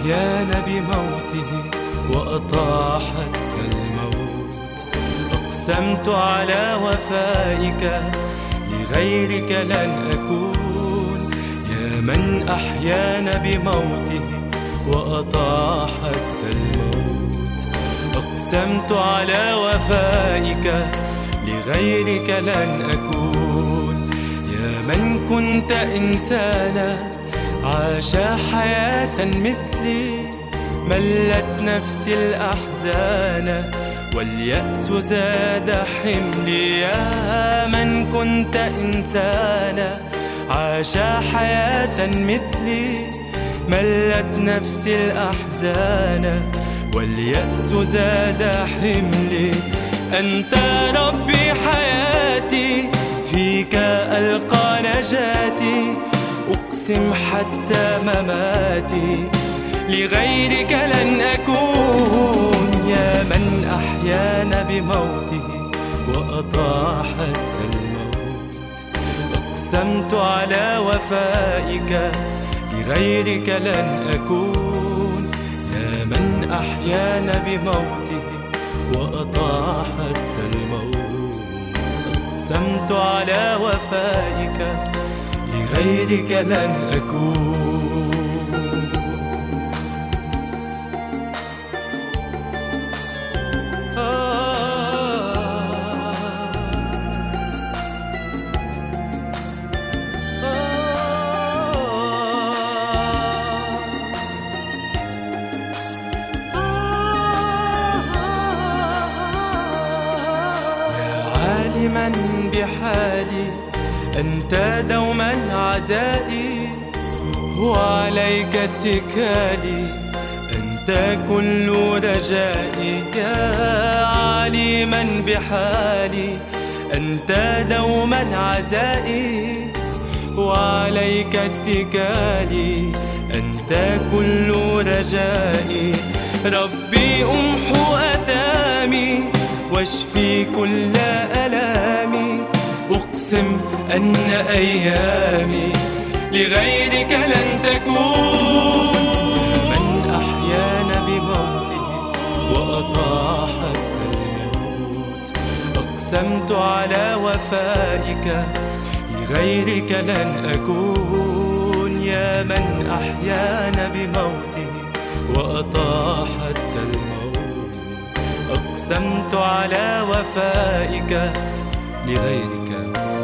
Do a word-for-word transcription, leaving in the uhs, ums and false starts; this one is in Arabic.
أحيانا بموته وأطاح حتى الموت. أقسمت على وفائك لغيرك لن أكون، يا من أحيانا بموته وأطاح حتى الموت. أقسمت على وفائك لغيرك لن أكون، يا من كنت إنسانا عاش حياة مثلي، ملت نفسي الأحزان واليأس زاد حملي. يا من كنت إنسانا عاش حياة مثلي، ملت نفسي الأحزان واليأس زاد حملي. أنت ربي حياتي، فيك ألقى نجاتي، أقسم حتى مماتي لغيرك لن أكون، يا من أحيانا بموته وأطاح حتى الموت. أقسمت على وفائك لغيرك لن أكون، يا من أحيانا بموته وأطاح حتى الموت. أقسمت على وفائك لغيرك لن أكون. عالما بحالي أنت دوما عزائي، وعليك اتكالي، أنت كل رجائي. يا عالما بحالي أنت دوما عزائي، وعليك اتكالي، أنت كل رجائي. ربي أمحو أثامي واشفي كل ألامي، أقسم أن أيامي لغيرك لن تكون. من أحيانا بموته وأطاح حتى الموت. أقسمت على وفائك لغيرك لن أكون، يا من أحيانا بموته وأطاح حتى الموت. أقسمت على وفائك لغيرك